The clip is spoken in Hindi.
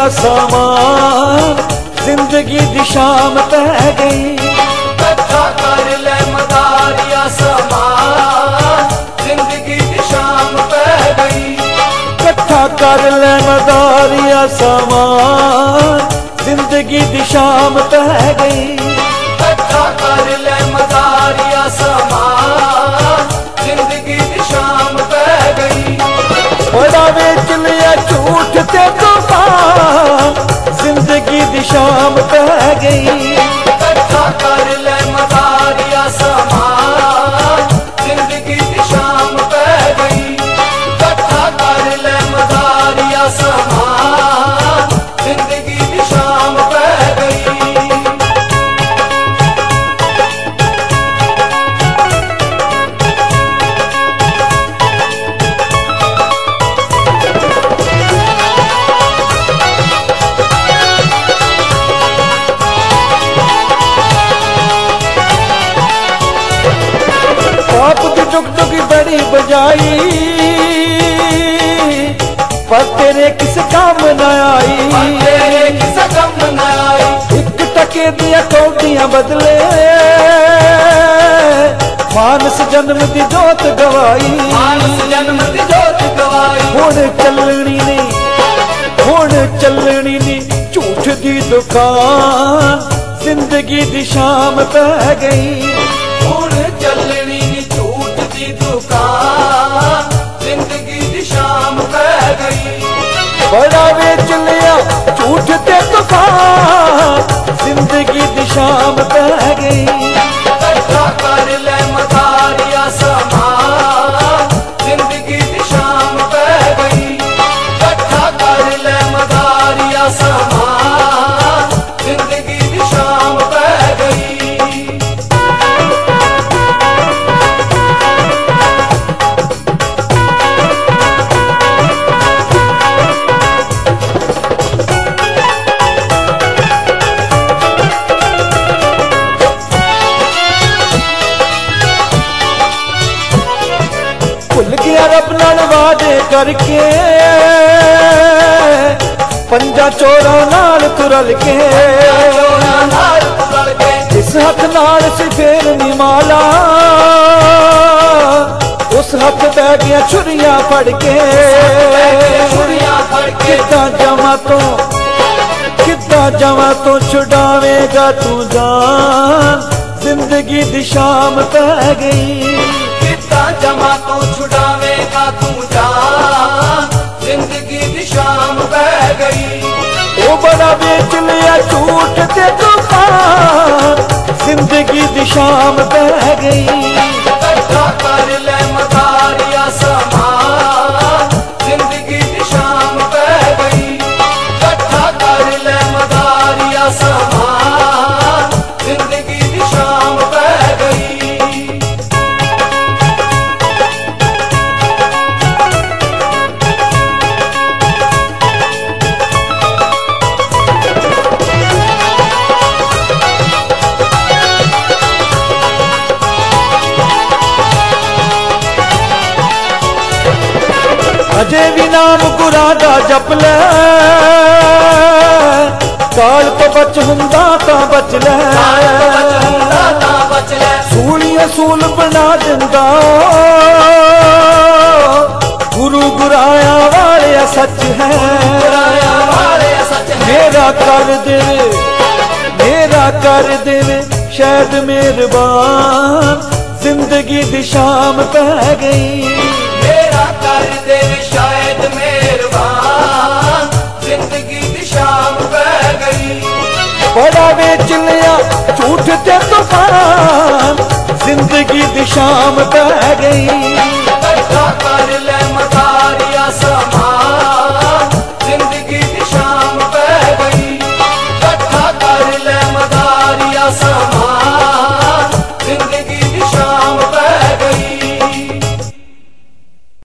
मदारिया सामान जिंदगी दी शाम पै गई। कट्ठा कर ले मदारिया सामान जिंदगी दी शाम पै गई। कट्ठा कर ले मदारिया सामान जिंदगी दी शाम पै गई। कट्ठा कर ले मदारिया सामान जिंदगी दी शाम पै गई। बड़ा बेच लिया झूठ ते तूफान जिंदगी दी शाम पै गई। कट्ठा कर ले मदारिया सामान जिंदगी दी शाम पै गई। कट्ठा कर ले मदारिया सामान जिंदगी दी शाम पै गई। बाप की जुग जुग बड़ी बजाई पर तेरे किस काम न आई। तेरे किस काम न आई। एक टके दिया कौडियां बदले मानस जन्म दी जोत गवाई। मानस जन्म दी जोत गवाई। हुण चलनी नी झूठ दी दुकान जिंदगी दी शाम पै गई। हुण चलनी नी झूठ दी दुकान जिंदगी दी शाम पै गई। बड़ा बेच लिया झूठ ते तूफान जिंदगी दी शाम पै गई। कट्ठा कर ले मदारिया सामान जिंदगी दी शाम पै गई। कट्ठा कर ले मदारिया सामान जिंदगी दी शाम पै गई। भुल गया रब नाल वादे करके पंजा चोरा नाल तुरल के। जिस हथ नाल सी फेर नी माला उस हथ बह गया छुरियां फड़ के। कितना जमा तो छुड़ावेगा तू जान जिंदगी दी शाम पै गई। जमा तो छुड़ावेगा तू जान जिंदगी दी शाम पै गई। वो बड़ा बेच लिया झूठ ते तूफान जिंदगी दी शाम पै गई। कट्ठा कर ले मदारिया सामान जिंदगी दी शाम पै गई। कट्ठा कर ले मदारिया सामान जिंदगी दी शाम पै गई। अजे भी नाम गुरा दा जप ले काल तो बच हुंदा तां बच ले। सूलियां सूल बना दिंदा गुरु गुराया वाले सच है। मेरा कर दे शायद मेहरबान जिंदगी दी शाम पै गई। मेरा कर दे शायद मेहरबान जिंदगी दी शाम पै गई। बड़ा बेच लिया झूठ ते तूफान जिंदगी दी शाम पै गई। कट्ठा कर ले मदारिया सामान